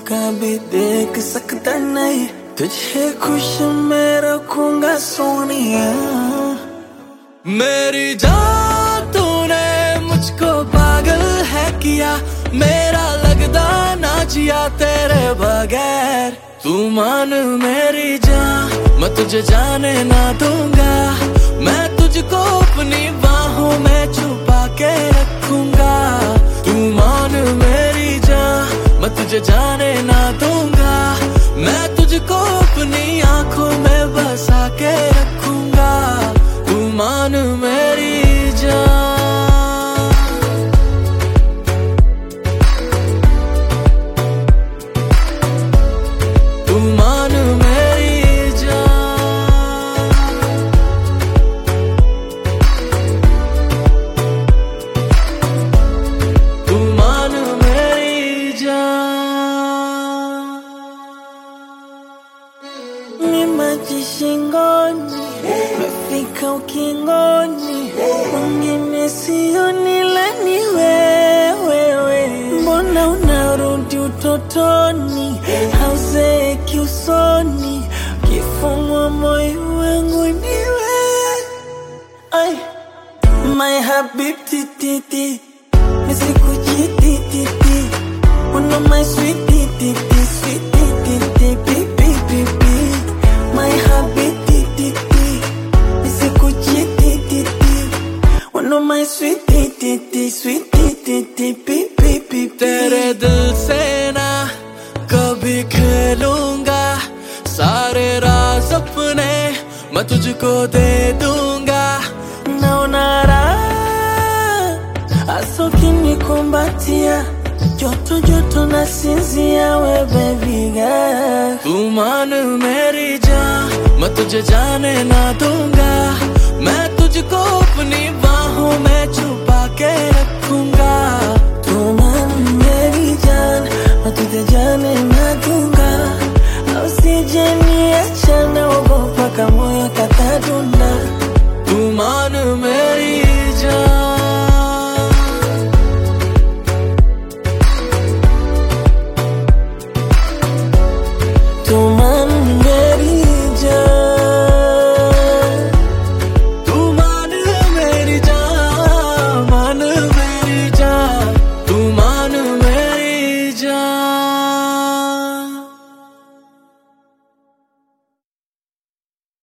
कभी देख सकता नहीं, तुझे खुश मैं रखूंगा सोनिया। मेरी जान तूने मुझको पागल है किया, मेरा लगदा ना जिया तेरे बगैर। तू मान मेरी जान, मैं तुझे जाने ना दूंगा, मैं तुझको अपनी बाहों में छुपा के रखूंगा। तू मान मेरी जान, मैं तुझे जाने ना दूंगा, मैं तुझको अपनी आंखों में बसा के रखूंगा। तू मान मेरी जान, तू मान मेरी जान, तू मान मेरी जान। Maji shingoni, umefika ukingoni, mwingine sioni ila ni wewe. Mbona unarudi utotoni, hauzeeki usoni, kifungwa moyo wangu ni wewe. Ay, my habibti titi, nisikujititi, una my sweet titi, sweet titi, baby, baby. My habiti titi, nisikujititi, one of my sweet titi, sweet titi, baby. तेरे दिल से ना कभी खेलूंगा, सारे राज अपने मैं तुझको दे दूंगा। Naona raha hasa ukinikumbatia, joto joto nasinzia we baby girl. तू मान मेरी जान, मैं तुझे जाने ना दूंगा, मैं तुझको अपनी बाहों में छुपा के रखूंगा।